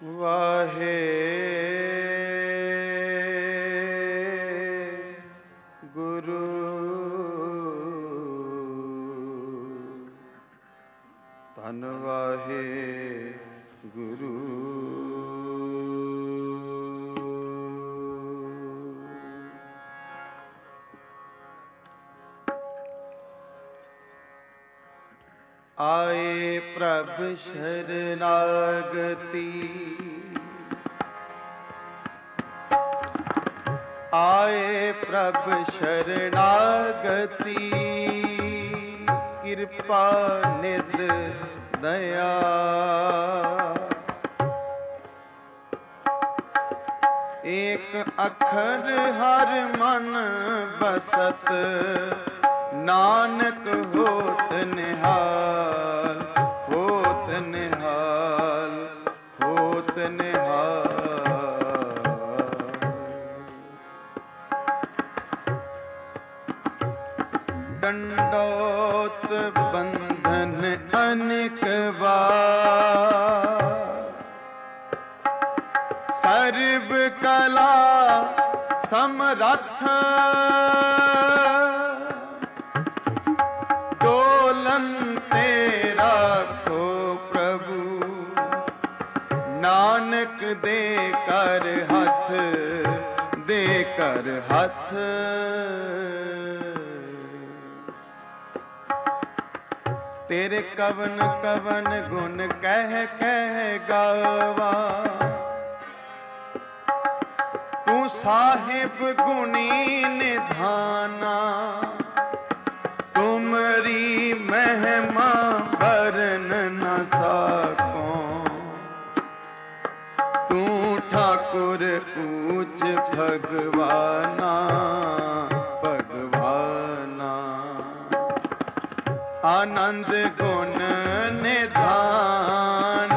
वाहे गुरु धन वाहे गुरु। आए प्रभ शरणागति, आए प्रभ शरणागति, कृपा निध दया। एक अखर हर मन बसत, नानक होत निहाल, होत निहाल, होत निहाल। दंडोत बंधन अनेक बार, सर्व कला समरथ, डोलन तेरा को प्रभु, नानक दे कर हथ, दे कर हथ। तेरे कवन कवन गुण कह कह गावा, तू साहिब गुणी निधाना। तुमरी महिमा बरन न सकों, तू ठाकुर ऊंच भगवाना, भगवाना। आनंद गुण निधान,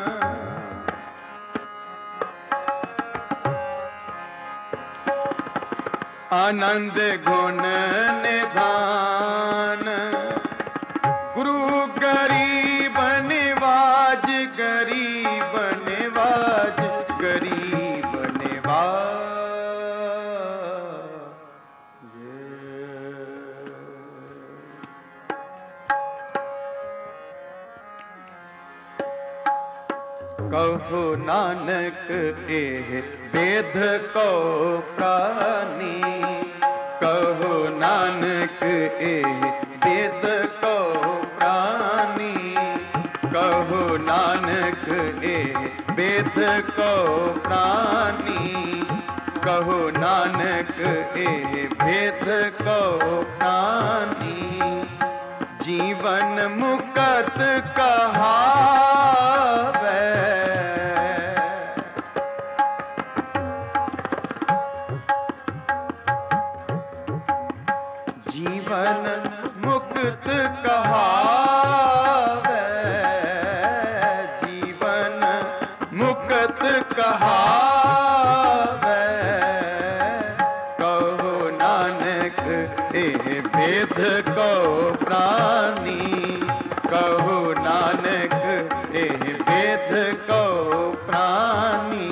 आनंद गुण निधान। गुरु गरीब निवाज, गरीब निवाज, गरीब निवाज। कहो नानक एह वेद को प्राणी, कहो नानक एह वेद को प्राणी, कहो नानक एह वेद को प्राणी, कहो नानक एह वेद को प्राणी। जीवन मुक्त कहावे, जीवन मुक्त कहावे, जीवन मुक्त कहावे। कहो नानक एह वेद को प्राणी, कहो नानक एह वेद को प्राणी।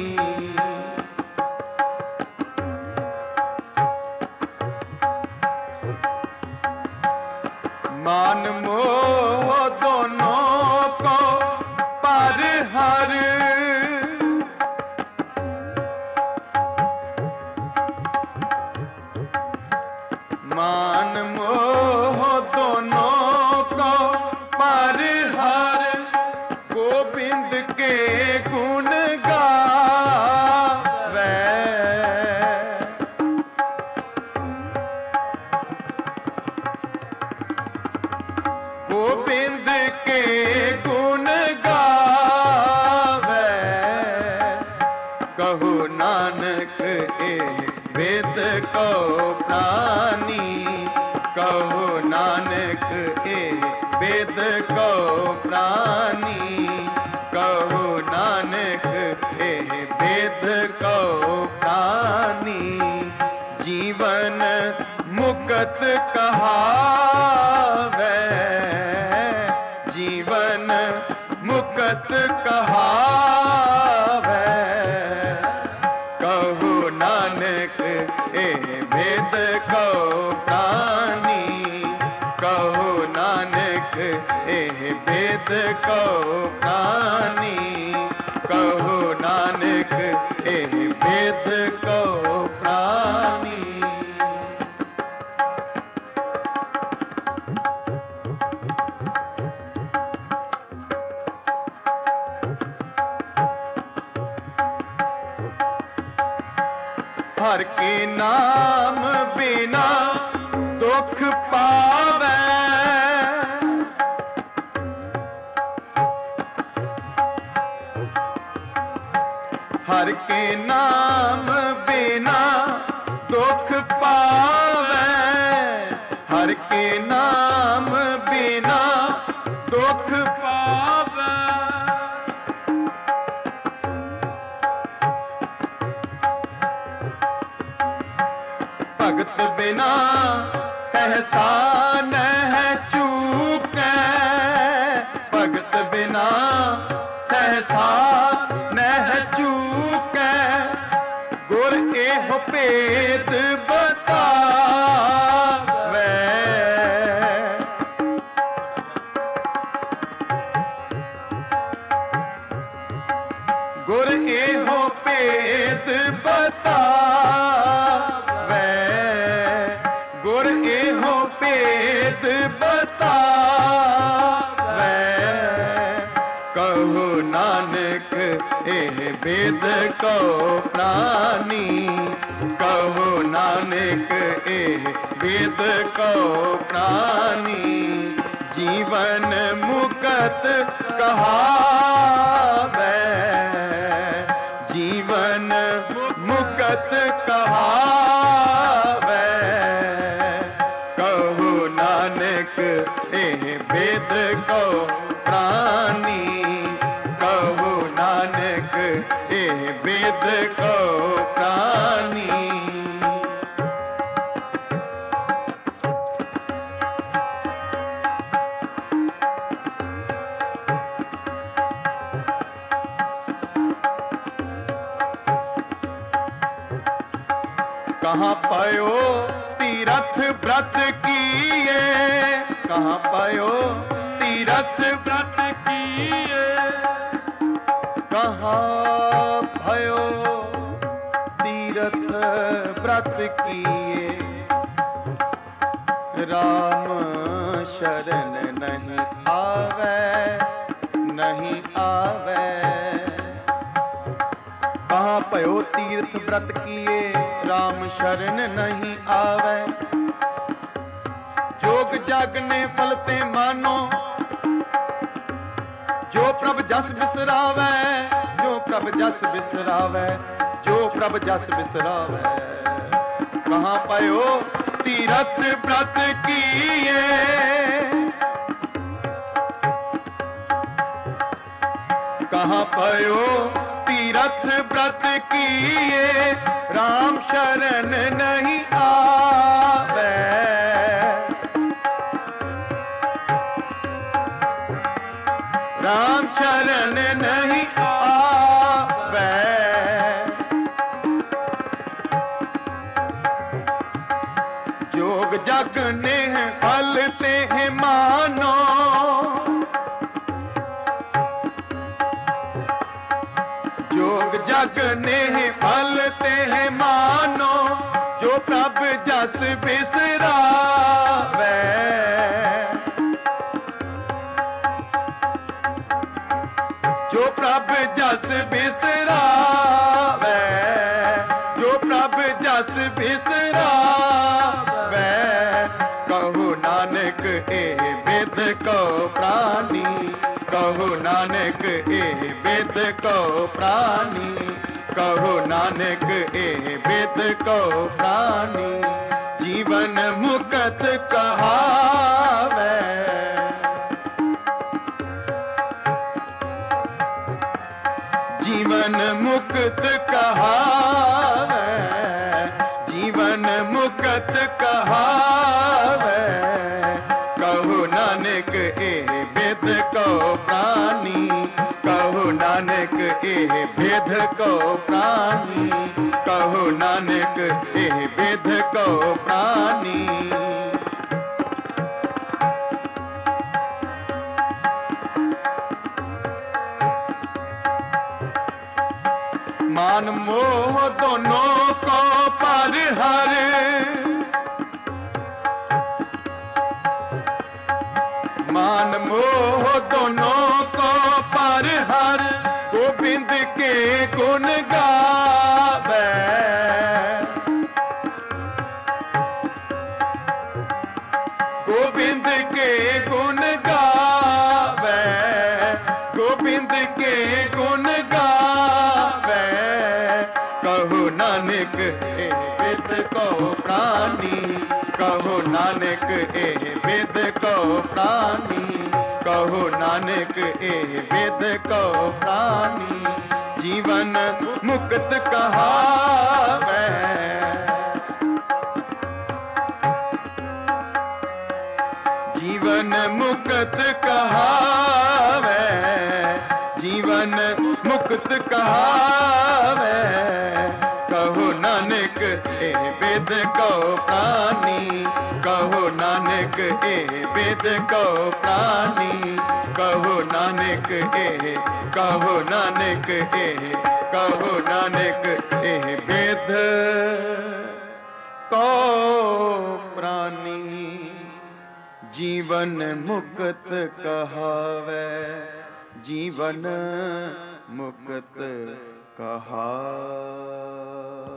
मान मोह दोनों को परहर, मान मोह दोनों को परहर। गोविंद के गुण गावे, गोविंद के गुण गावे। कहो नानक एह वेद को प्राणी, कहो नानक एह वेद को प्राणी, कहो नानक एह वेद को प्राणी। जीवन मुक्त कहावे, जीवन मुक्त कहावे। नानक एह वेद को प्राणी, कहो नानक एह वेद को प्राणी। हर के नाम बिना दुख पावे, हर के नाम बिना दुख पावे, हर के नाम बिना दुख पावे। भगत बिना सहसा नह चूकै, भगत बिना सहसा नह चूकै, गुर एह भेद बतावै। गुर एह भेद बतावै, गुर एहो भेद बतावै। कहो नानक एह वेद को प्राणी, कहो नानक एह वेद को प्राणी। जीवन मुक्त कहावै, जीवन मुक्त कहावै। कहो नानक एह वेद को प्राणी, कहो नानक एह वेद को प्राणी। कहाँ पायो तीरथ व्रत किए, कहाँ पायो तीरथ व्रत किए, कहाँ भयो तीरथ व्रत किए। राम शरण नहीं आवे, नहीं आवे। कहाँ भयो तीर्थ व्रत किए, राम शरण नहीं आवे। जोग जग ने फलते मानो, जो प्रभ जस बिसरावे, जो प्रभ जस बिसरावे, जो प्रभ जस बिसरावे। कहाँ पायो तीरथ व्रत किए, कहाँ पायो तीरथ व्रत किए। राम शरण नहीं आवे, राम शरण नहीं आवे। जोग जग ने फलते हैं मानो, जोग जग ने फलते हैं मानो। जो प्रभ जस बिसरावे, जो प्रभ जस बिसरावे, जो प्रभ जस बिसरावे। कहो नानक एह वेद को प्राणी, कहो नानक एह वेद को प्राणी, कहो नानक एह वेद को प्राणी। जीवन मुक्त कहावै, जीवन मुक्त कहावै, जीवन मुक्त कहावै। कहो नानक एह वेद को प्राणी, कहो नानक एह वेद को प्राणी, कहो नानक एह वेद को प्राणी। मान मोह दोनों को पर हर, मान मोह दोनों को पर हर, गोविंद के गुण गावे, गोविंद के गुण गावे, गोविंद के गुण गावे। कहो नानक ए विद को प्राणी, कहो नानक ए विद को प्राणी, कहो नानक ए विद को प्राणी। जीवन मुक्त कहावे, जीवन मुक्त कहावे, जीवन मुक्त कहावे। कहो नानक ए विद को प्राणी, कहो नानक ए विद को प्राणी, कहो नानक ए, कहो नानक ए, कहो नानक ए विद को प्राणी। जीवन मुक्त कहावे, जीवन मुक्त कहावे।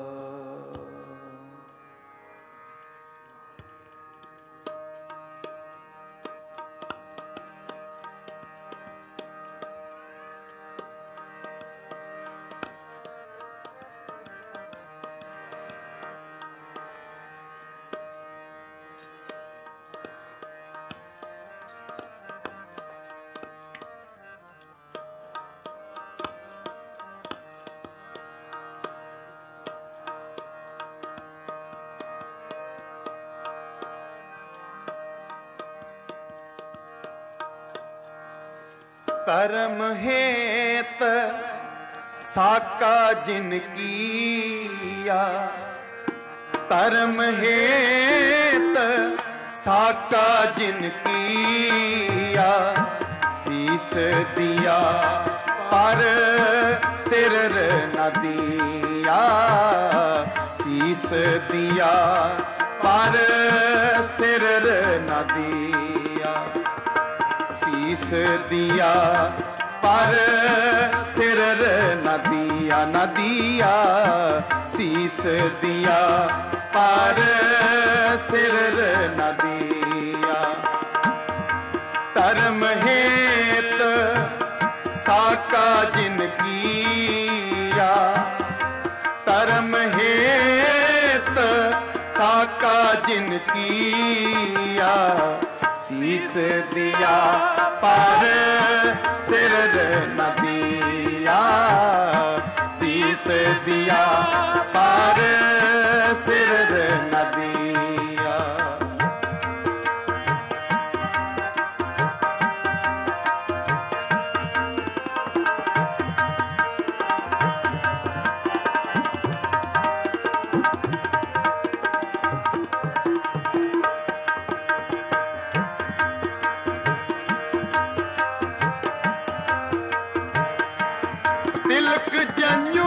कर्म हेत साका जिन किया, कर्म हेत साका जिन किया। शीस दिया पर सिर न दिया, शीस दिया पर सिर न दिया। शीस दिया पर सिर न दिया, न दिया। शीस दिया पर सिर न दिया। धर्म हेत साका जिन किया, धर्म हेत साका जिन किया। शीस दिया पर सिर न दिया, शीस दिया पर सिर न दिया। तिलक जन्यू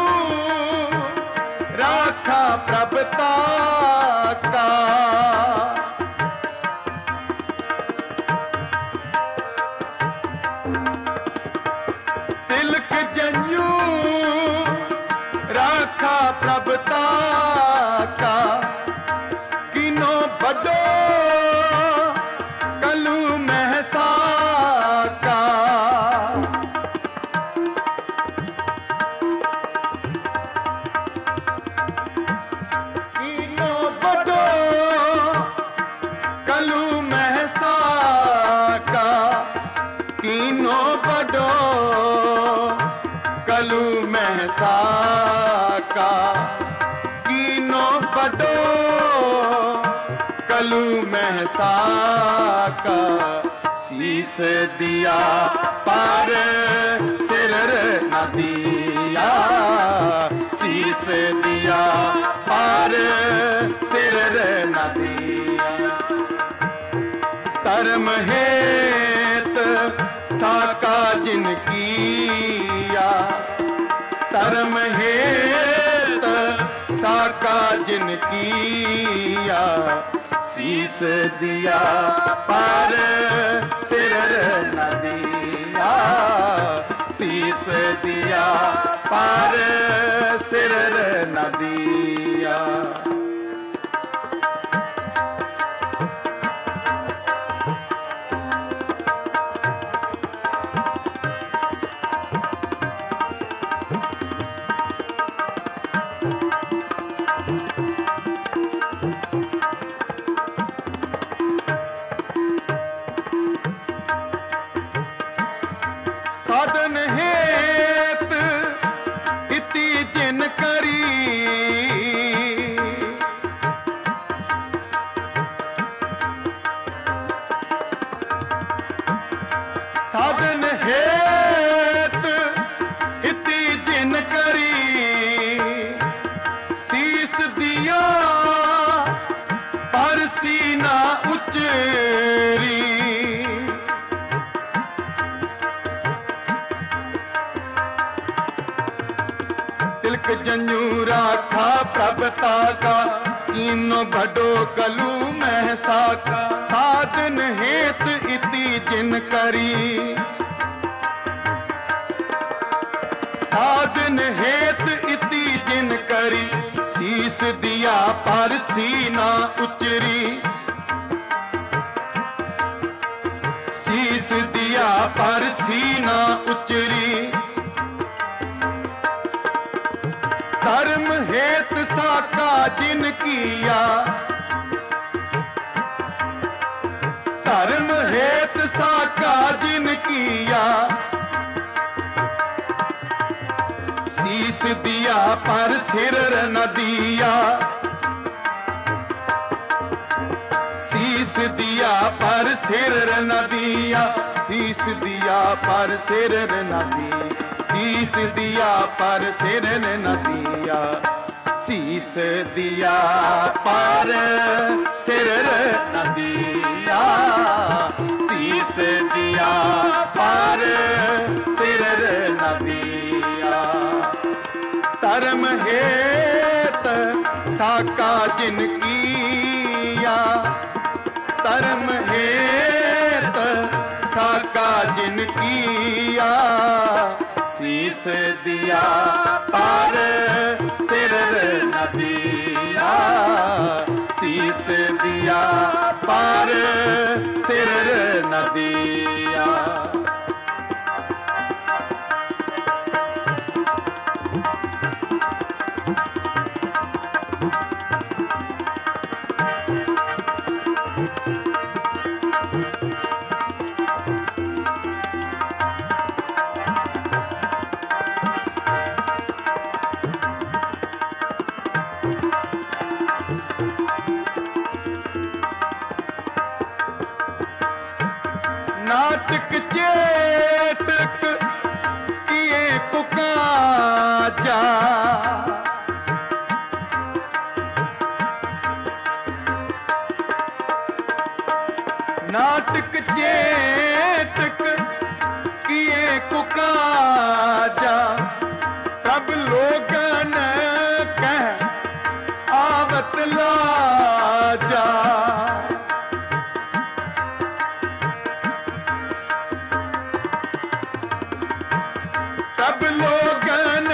राखा प्रभता का, तिलक जन्यू राखा प्रभता का। किनो बड़ो कलू महसा का, कीनो बड़ो कलू महसा का। कीनो बड़ो कलू महसा का। शीस दिया पर सिर न दिया, शीस दिया पर सिर न दिया। धर्म हेत साका जिन किया, धर्म हेत साका जिन किया, शीस दिया पर सिर न दिया, शीस दिया पर सिर न दिया। साधन हेत इति जिन करी, साधन हेत इति जिन करी, शीस दिया पर सीना उचरी, तिलक जंजू राखा प्रभता का, कीनो भडो गलू महसा का, साधन हेत इति जिन करी, साधन हेत इति जिन करी, शीस दिया पर सीना उचरी, शीस दिया पर सीना उचरी, धर्म हेत साका जिन किया, धर्म हेत साका जिन किया, शीस दिया पर सिर न दिया, शीस दिया पर सिर न दिया, शीस दिया पर सिर न दिया, शीस दिया पर सिर न दिया, शीस दिया पर सिर न दिया, शीस दिया पर सिर न दिया। धर्म हेत साका जिन किया, धर्म हेत साका जिन किया, शीस दिया पर सिर न दिया, शीस दिया पर सिर न दिया। नाटक चेटक किए कुकाजा, नाटक चेटक किए कुकाजा, तब लोगन कह आवत लाजा, तब लोगन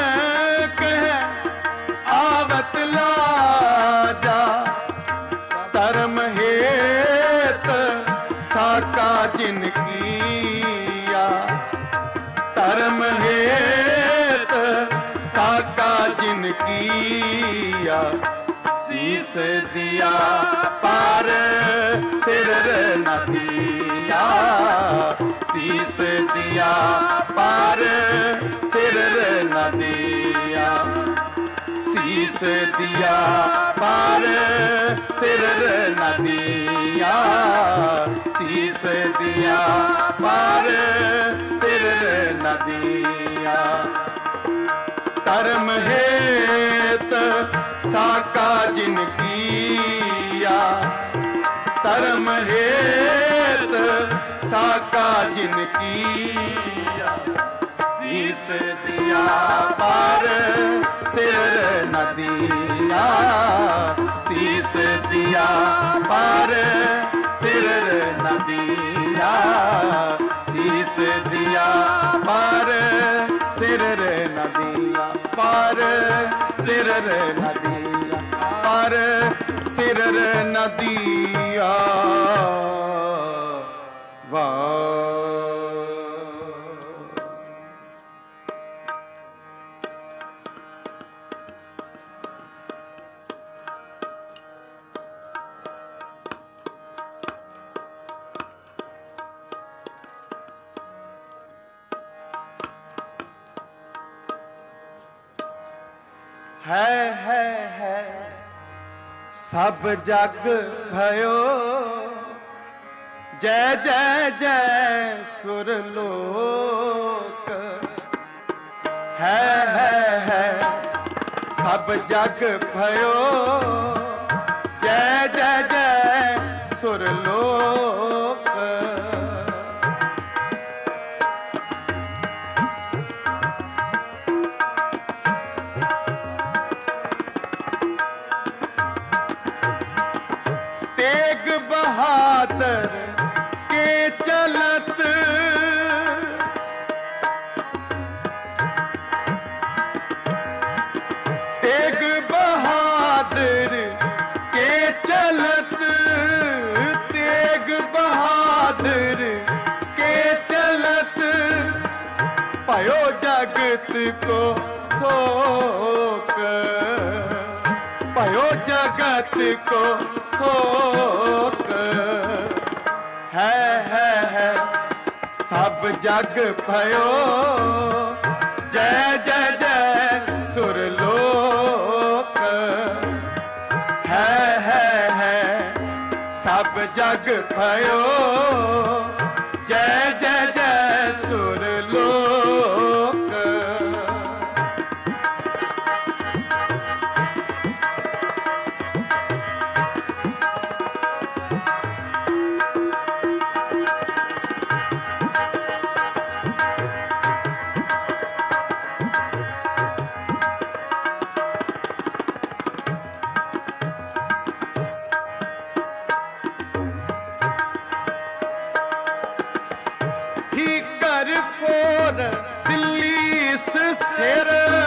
कह आवत लाजा, धर्म हेत साका जिन किया, धर्म हेत साका जिन किया, शीस दिया पर सिर न दिया, शीस दिया पर सिर न दिया, शीस दिया पर सिर न दिया, शीस दिया पर सिर न दिया। धर्म हेत साका जिन किया, धर्म हेत साका जिन किया, शीस दिया पर सिर न दिया, शीस दिया पर सिर न दिया, शीस दिया पर सिर न दिया, पर सिर न दिया, पर सिर न दिया। वाह है सब जग भयो, जय जय जय सुरलोक। है सब जग भयो, जय जय जय सुरलोक। तेग बहादुर के चलत, तेग बहादुर के चलत, तेग बहादुर के चलत, भयो जगत को शोक, भयो जगत को शोक। है सब जग भयो, जय जय जय सुरलोक। है सब जग भयो, जय जय जय सुरलोक। कर फोर दिल्ली से सिर,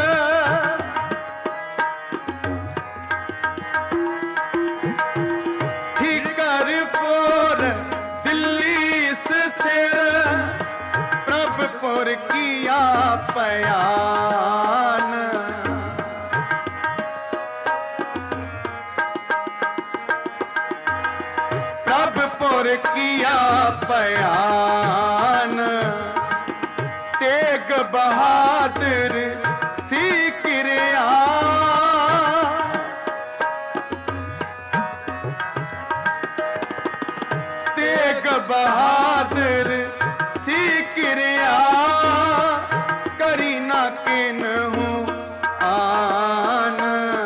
ही कर फोर दिल्ली से सिर, प्रभुपुर किया बयान। प्रभुपुर किया बयान, तेग बहादुर सीकरिया, तेग बहादुर सीकरिया, करी ना किन्हू आन।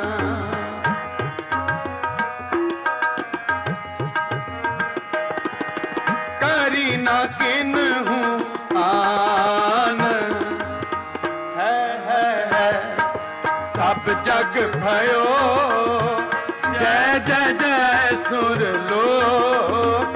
करी ना किन्हू आन। है सब जग भयो, जय जय जय सुरलोक।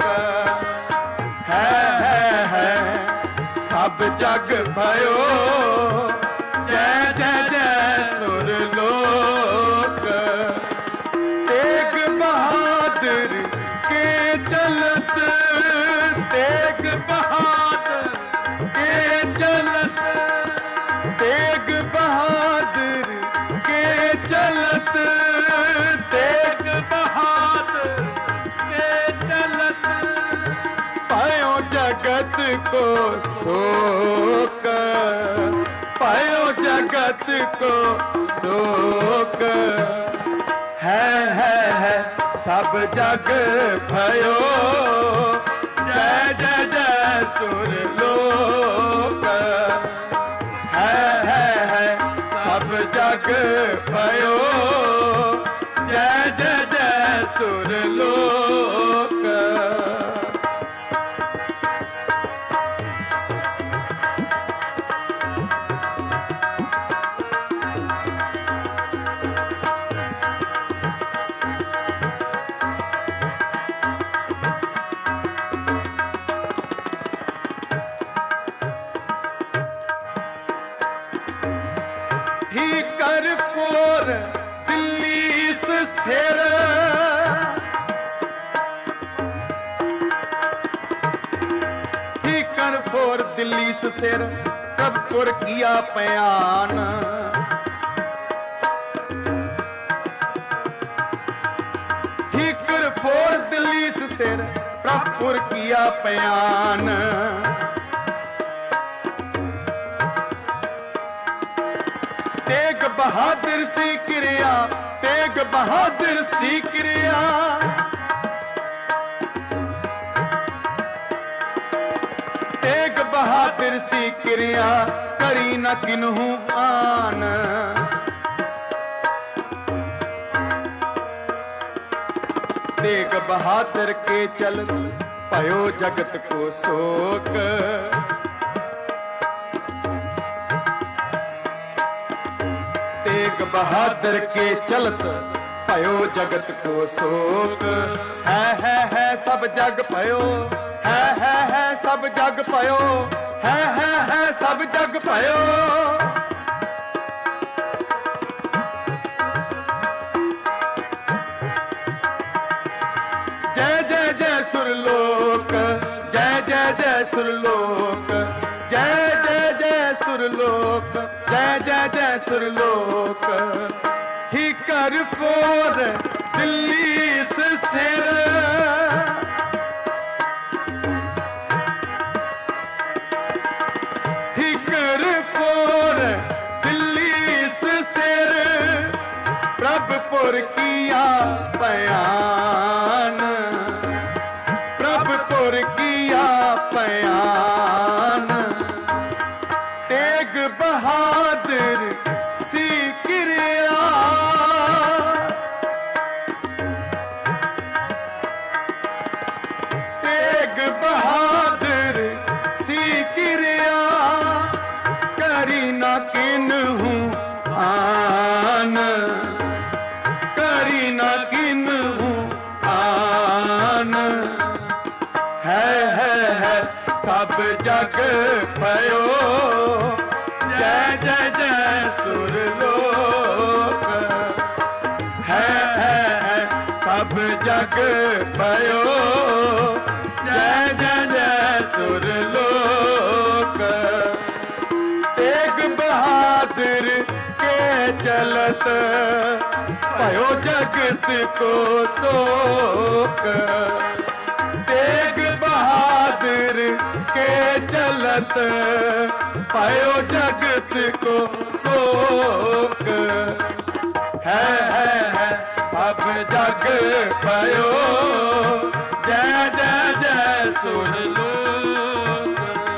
है सब जग भयो, जय जय जय सुरलोक। तेग बहादुर के चलत, तेग बहादुर के चलत, तेग बहादुर के चलत, तेग बहादुर के चलत, पायो जगत को शोक, पायो जगत को शोक। है सब जग भयो, जय जय जय सुरलोक। है सब जग भयो, जय जय जय सुरलोक। कर फोर दिल्ली सिर प्रभुपुर किया पयान। ही कर फोर दिल्ली सिर प्रभुपुर किया पयान। तेग बहादुर सी क्रिया, तेग बहादुर सी क्रिया। तेग बहादुर सी क्रिया करी न किन्हू आन। तेग बहादुर के चल भयो जगत को शोक। तेग बहादुर के चलत भयो जगत को शोक। है सब जग भयो, है सब जग भयो, है सब जग भयो। जय जय जय सुरलोक, जय जय जय सुरलोक, जय जय जय सुरलोक, जय जय जय सुरलोक। ही कर फोर दिल्ली सिर, ही कर फोर दिल्ली सिर प्रभुपुर किया पयान। प्रभुपुर किया पयान। तेग बहादुर सी क्रिया, तेग बहादुर सी क्रिया करी न किन्हू आन। करी न किन्हू आन। है सब जग भयो, जय जय जय सुरलोक। है सब जग भयो, जय जय जय सुरलोक। तेग बहादुर के चलत भयो जगत को शोक। तेग बहादुर के चलत भयो जगत को शोक। है सब जग भयो, जय जय जय सुरलोक।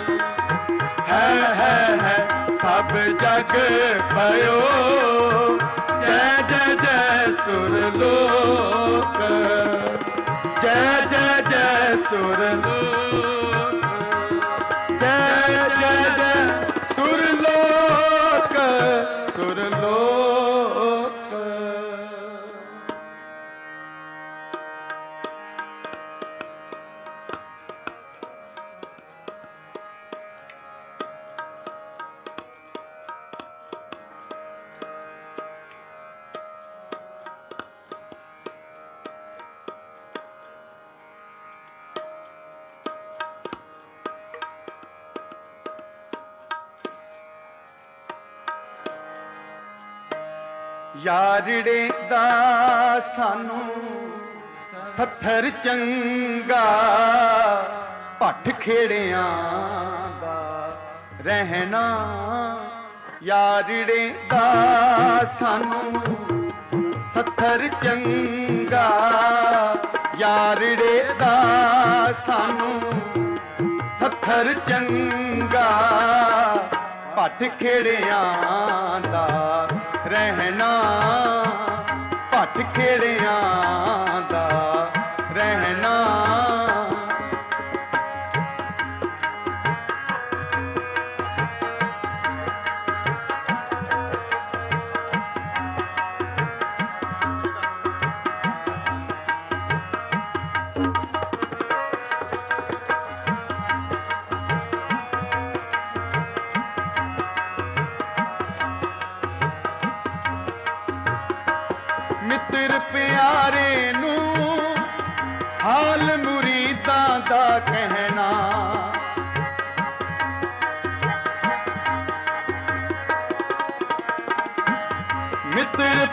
है सब जग भयो, जय जय जय सुरलोक। जय जय जय सुरलोक, जय जय जय सुरलोक, सुरलोक। यारड़े दा सानू सत्थर चंगा, भट खेड़ियां दा रहना। यारड़े दा सानू सत्थर चंगा, यारड़े दा सानू सत्थर चंगा। भट खेड़ियां दा रहना, भट खेड़ियां दा रहना। मित्र प्यारे नू हाल मुरीदां दा कहना।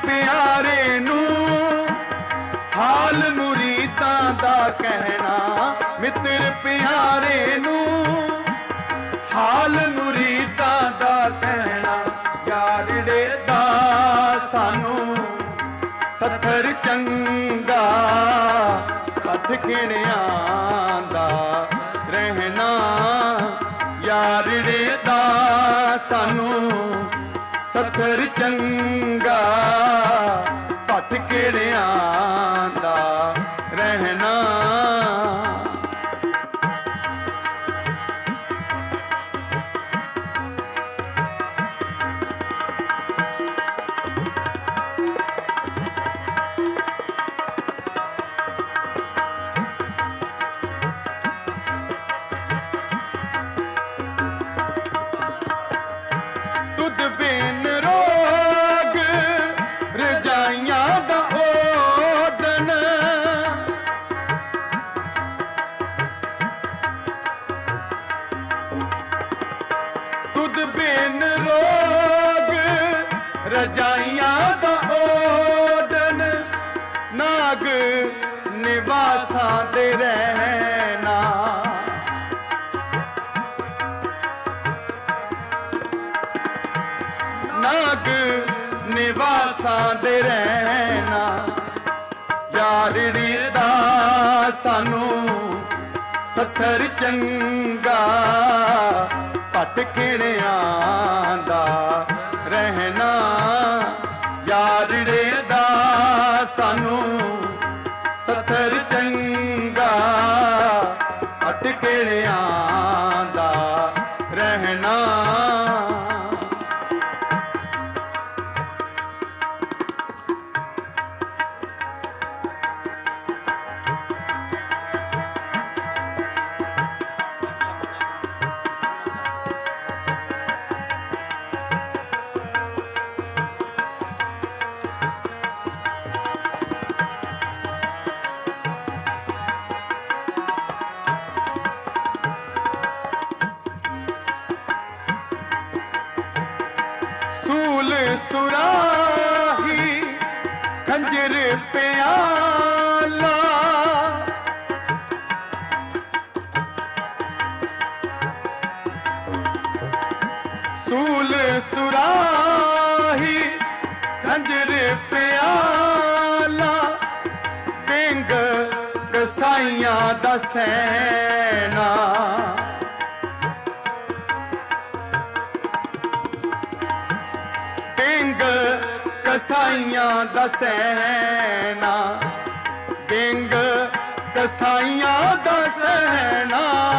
ਪਿਆਰੇ ਨੂੰ ਹਾਲ ਮੁਰੀਦਾਂ ਦਾ ਕਹਿਣਾ, ਮਿੱਤਰ ਪਿਆਰੇ ਨੂੰ ਹਾਲ ਮੁਰੀਦਾਂ ਦਾ ਕਹਿਣਾ, ਯਾਰੜੇ ਦਾ ਸਾਨੂੰ ਸੱਥਰ ਚੰਗਾ ਪੱਥ ਖਿੜਿਆਂ ਦਾ ਰਹਿਣਾ, ਯਾਰੜੇ ਦਾ ਸਾਨੂੰ ਸੱਥਰ ਚੰਗਾ ਪੱਥ ਖਿੜਿਆਂ ਦਾ ਰਹਿਣਾ। ਤੁਧ ਬਿਨ ਰੋਗ ਰਜਾਈਆਂ ਦਾ ਓਡਨ, ਤੁਧ ਬਿਨ ਰੋਗ ਰਜਾਈਆਂ ਦਾ ਓਡਨ, ਨਾਗ ਨਿਵਾਸਾਂ ਦੇ ਰਹਿਣਾ, ਨਾਗ ਨਿਵਾਸਾਂ ਦੇ ਰਹਿਣਾ, ਯਾਰੜੀ ਦਾ ਸਾਨੂੰ ਸੱਥਰ ਚੰਗਾ ਪੱਟ ਖਿੜਿਆਂ ਦਾ ਰਹਿਣਾ, ਯਾਰੜੇ ਦਾ ਸਾਨੂੰ ਸੱਥਰ ਚੰਗਾ ਪੱਟ ਖਿੜਿਆਂ ਦਾ ਰਹਿਣਾ। ਸੂਲ ਸੁਰਾਹੀ ਖੰਜਰ ਪਿਆਲਾ, ਸੂਲ ਸੁਰਾਹੀ ਖੰਜਰ ਪਿਆਲਾ, ਬਿੰਗ ਕਸਾਈਆਂ ਦਾ ਸੈਨਾ, ਬਿੰਗ ਕਸਾਈਆਂ ਦਾ ਸੈਨਾ, ਬਿੰਗ ਕਸਾਈਆਂ ਦਾ ਸੈਨਾ,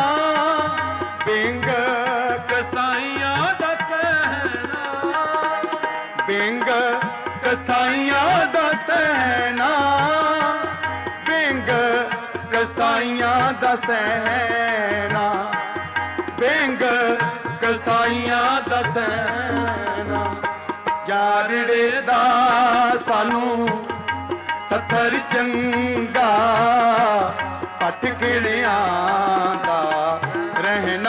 ਬਿੰਗ ਕਸਾਈਆਂ ਦਾ ਸੈਨਾ, ਬਿੰਗ ਕਸਾਈਆਂ ਦਾ ਸੈਨਾ, ਬਿੰਗ ਕਸਾਈਆਂ ਦਾ ਸੈਨਾ, ਬਿੰਗ ਕਸਾਈਆਂ ਦਾ ਸੈਨਾ, ਯਾਰੜੇ ਦਾ ਸਾਨੂੰ ਸੱਥਰ ਚੰਗਾ ਪੱਟ ਖਿੜਿਆਂ ਦਾ ਰਹਿਣਾ,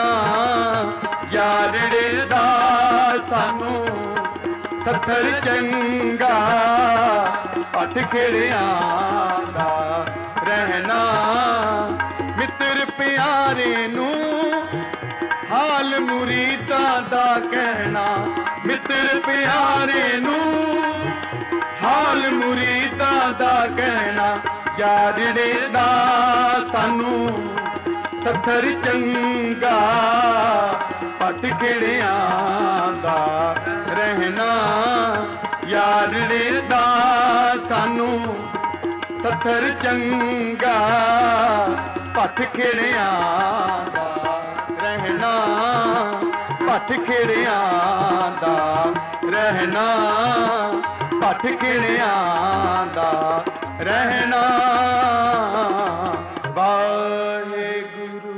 ਯਾਰੜੇ ਦਾ ਸਾਨੂੰ ਸੱਥਰ ਚੰਗਾ ਪੱਟ ਖਿੜਿਆਂ ਦਾ ਰਹਿਣਾ, ਮਿੱਤਰ ਪਿਆਰੇ ਨੂੰ ਹਾਲ ਮੁਰੀਦਾਂ ਦਾ ਕਹਿਣਾ, ਮਿੱਤਰ ਪਿਆਰੇ ਨੂੰ ਹਾਲ ਮੁਰੀਦਾਂ ਦਾ ਕਹਿਣਾ, ਯਾਰੜੇ ਦਾ ਸਾਨੂੰ ਸੱਥਰ ਚੰਗਾ ਪੱਟ ਖਿੜਿਆਂ ਦਾ ਰਹਿਣਾ, ਯਾਰੜੇ ਦਾ ਸਾਨੂੰ ਸੱਥਰ ਚੰਗਾ ਪੱਟ ਖਿੜਿਆਂ ਦਾ ਰਹਿਣਾ, ਪੱਟ ਖਿੜਿਆਂ ਦਾ ਰਹਿਣਾ, ਪੱਟ ਖਿੜਿਆਂ ਦਾ ਰਹਿਣਾ। ਵਾਹਿਗੁਰੂ।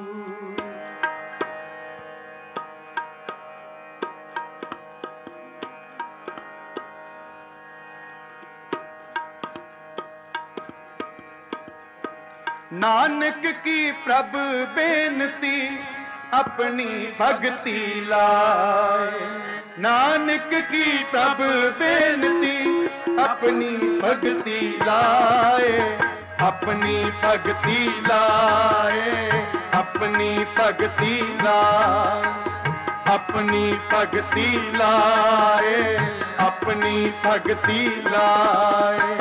नानक की प्रभ बेनती अपनी भक्ति लाए, नानक की प्रभ बेनती अपनी भगति लाए, अपनी भगति लाए, अपनी भगति लाए, अपनी भगति लाए, अपनी भगति लाए।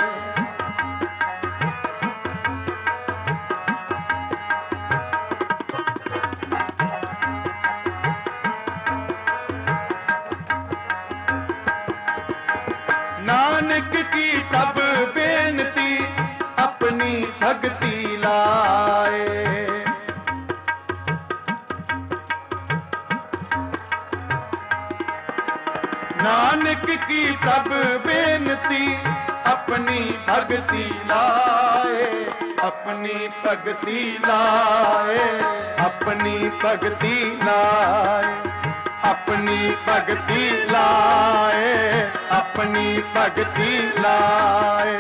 नानक की तब बेनती अपनी भक्ति लाए, नानक की तब बेनती अपनी भक्ति लाए, अपनी भक्ति लाए, अपनी भक्ति लाए, अपनी भक्ति लाए, अपनी भक्ति लाए।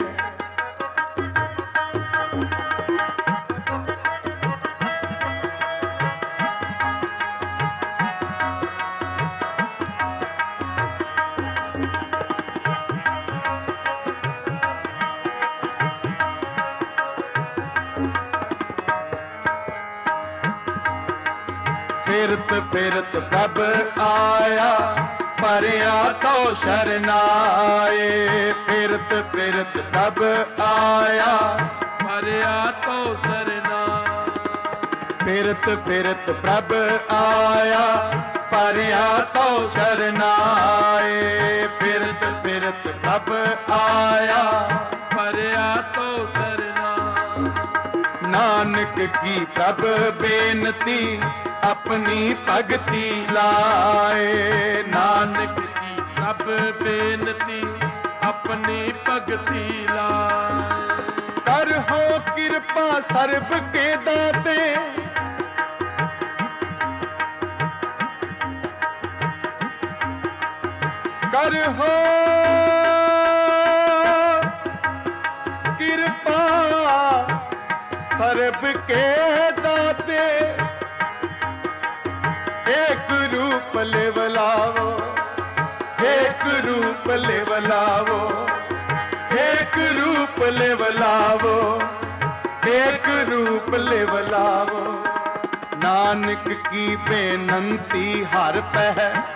फिरत फिरत प्रभ आया परिया तो शरनाए, फिरत फिरत प्रभ आया परिया तो शरनाए, फिरत फिरत प्रभ आया परिया तो शरनाए, फिरत फिरत प्रभ आया परिया तो शरनाए। नानक की प्रभ बेनती अपनी भगति लाए, नानक की प्रभ बेनती अपनी भगति लाए। कर हो कृपा सर्ब के दाते, कर हो कृपा सर्ब के दाते, एक रूप लेवलावो, एक रूप लेवलावो, एक रूप लेवलावो, एक रूप लेवलावो। नानक की बेनंती हर पह,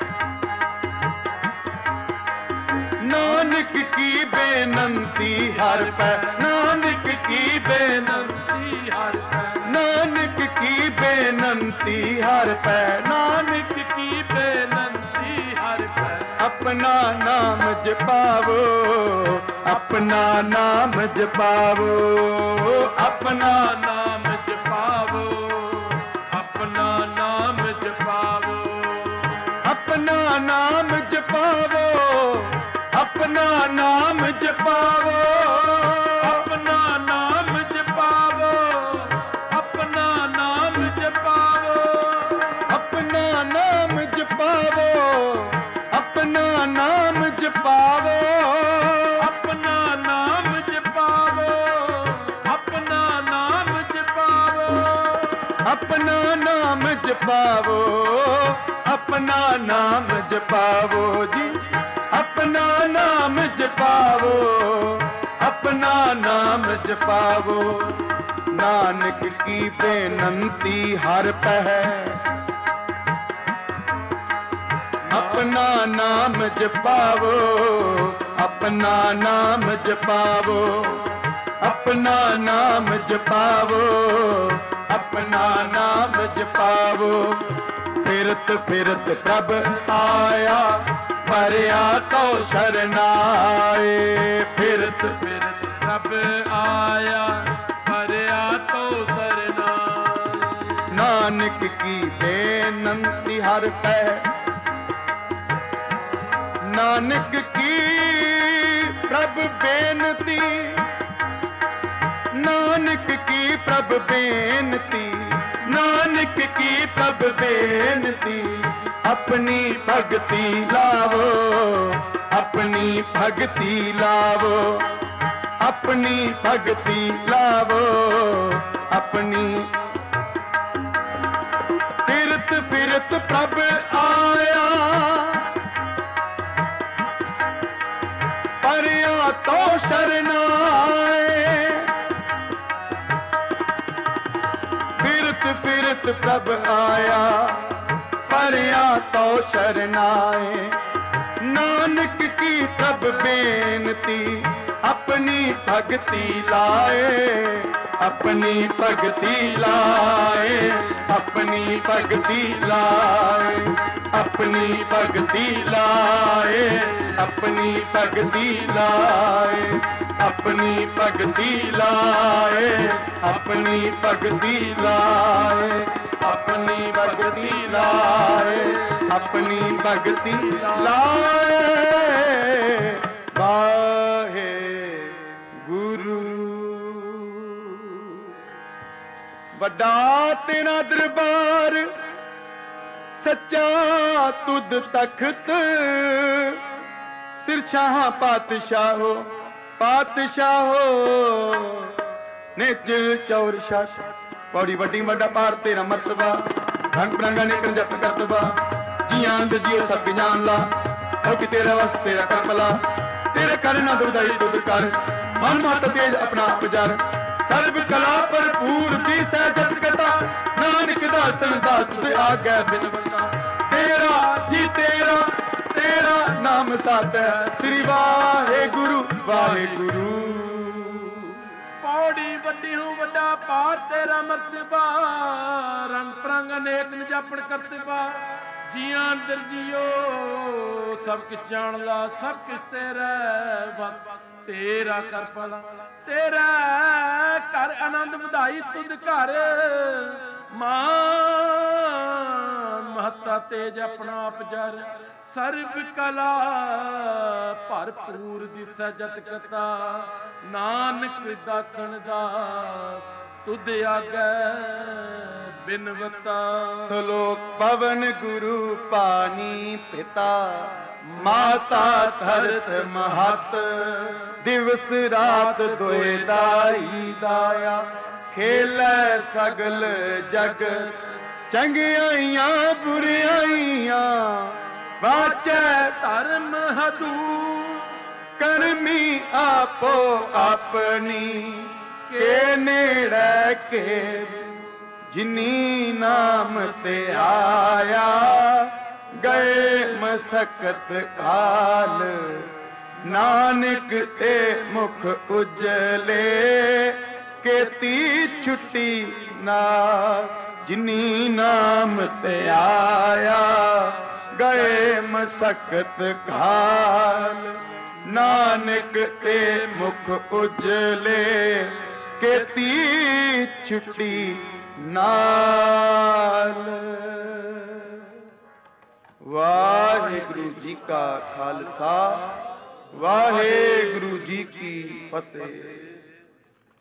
नानक की बेनंती हर पह, नानक की बेनंती हर पह, नानक की बेनंती हर पै, नानक की बेनंती हर पै। अपना नाम जपावो, अपना नाम जपावो, अपना नाम जपावो, अपना नाम जपावो, अपना नाम जपावो, अपना नाम जपावो, अपना नाम जपावो, अपना नाम जपावो, अपना नाम जपावो, अपना नाम जपावो, अपना नाम जपावो, अपना नाम जपावो, अपना नाम जपावो, अपना नाम जपावो जी, अपना नाम जपावो, अपना नाम जपावो। नानक की बेनंती हर पह, अपना नाम जपावो, अपना नाम जपावो, अपना नाम जपावो, अपना नाम जपावो। फिरत फिरत प्रभ आया परिया तो शरनाए, फिरत फिरत प्रभ आया परिया तो शरनाए। नानक की बेनंती हर पह, नानक की प्रभ बेनती, नानक की प्रभ बेनती, नानक की प्रभ बेनती। अपनी भगति लावो, अपनी भगति लावो, अपनी भगति लावो, अपनी। फिरत फिरत प्रभ आया प्रभ आया, परया तो शरनाए। नानक की प्रभ बेनती, अपनी भगति लाए, अपनी भगति लाए, अपनी भगति लाए, अपनी भगति लाए, अपनी भगति लाए, अपनी भगति लाए, अपनी भगति लाए, अपनी भगति लाए, अपनी भगति लाए। वाहे गुरु। वड्डा तेरा दरबार, सच्चा तुद तख्त, सिरशाह पातशाहो, पातशाहो नेचर चौर शाह। पौड़ी वड्डी वड्डा पार तेरा मर्तबा, रंग बिरंगा निकल जप करतबा। जियां जियो सब जान ला, सब तेरा वस तेरा करबला। तेरे कर ना दुर्दाई दुद कर, मन मत तेज अपना अपजार। सर्व कला भरपूर दी सहजत कथा, नानक दासन दात तुझ आगे बिनवता। तेरा जी तेरा, तेरा नाम सासै, श्री वाहे गुरु वाहे गुरु। पौड़ी वड्डी हूँ वड्डा पार तेरा मर्तबा, रंग परंग अनेक जापण करतबा। जियां अंदर जियो सब किछ जान ला, सब किछ तेरा बस तेरा कर भला। तेरा कर आनंद ਵਧਾਈ तुद घर, मान महता तेज अपना आप जर। सर्व कला भरपूर दिसै जत कथा, नानक दासन दास तुद आगे बिनवता। श्लोक पवन गुरु पानी पिता, माता धरत महत। दिवस रात दोए दाई दाया, खेलै सगल जग। चंगियाइयां बुरियाइयां, वाचै धर्म हदू। करमी आपो अपनी, के नेड़े के जिनी नाम ते आया। गए मसकत काल, नानक ते मुख उजले। केती छुट्टी ना जिनी नाम ते आया। गए मसकत काल, नानक ते मुख उजले। केती छुट्टी नाल। वाहिगुरु जी का खालसा, वाहिगुरु जी की फतेह।